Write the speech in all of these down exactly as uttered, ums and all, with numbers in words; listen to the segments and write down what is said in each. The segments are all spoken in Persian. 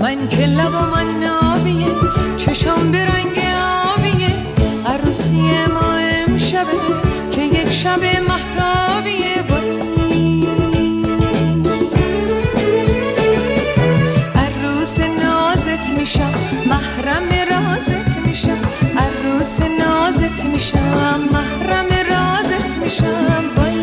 من که لبم نابیه چشم به رنگ آبیه عروسی ما امشبه که یک شب مهتابیه عروس نازت میشم محرم رازت میشم عروس نازت میشم محرم رازت میشم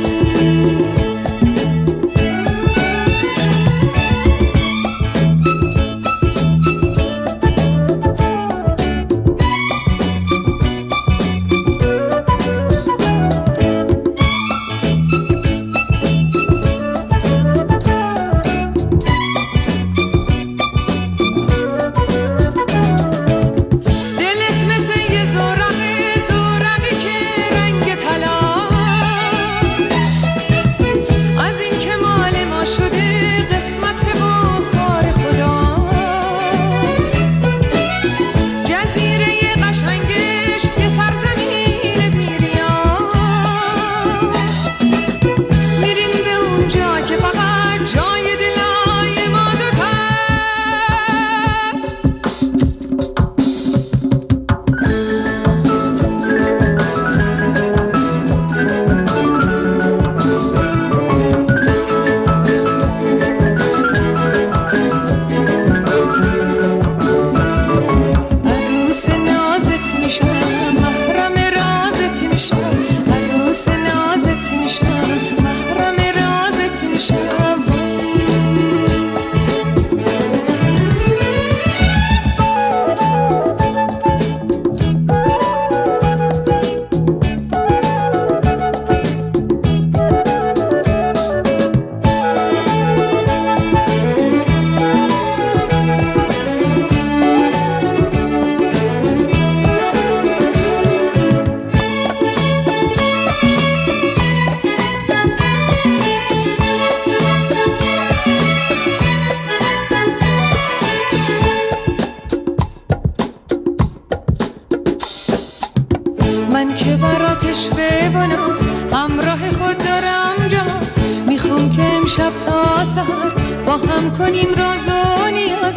من که براتش ببناس همراه خود دارم جاز میخوام که امشب تا سحر با هم کنیم راز و نیاز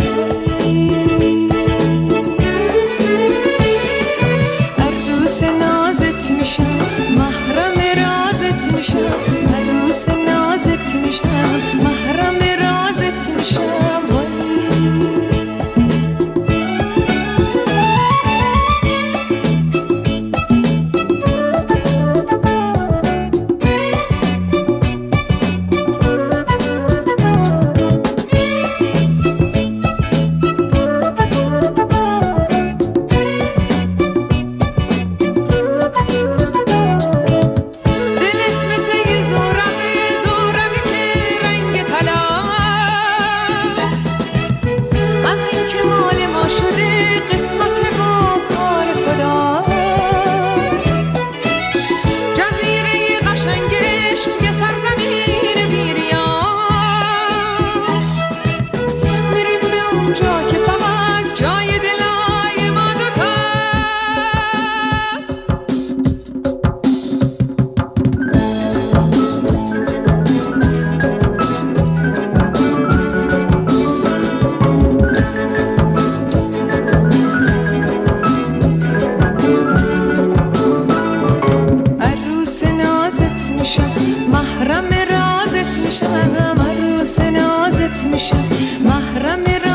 عروس نازت میشم محرم رازت میشم عروس نازت میشم محرم رازت میشم محرم رازت میشم عروس نازت میشم محرم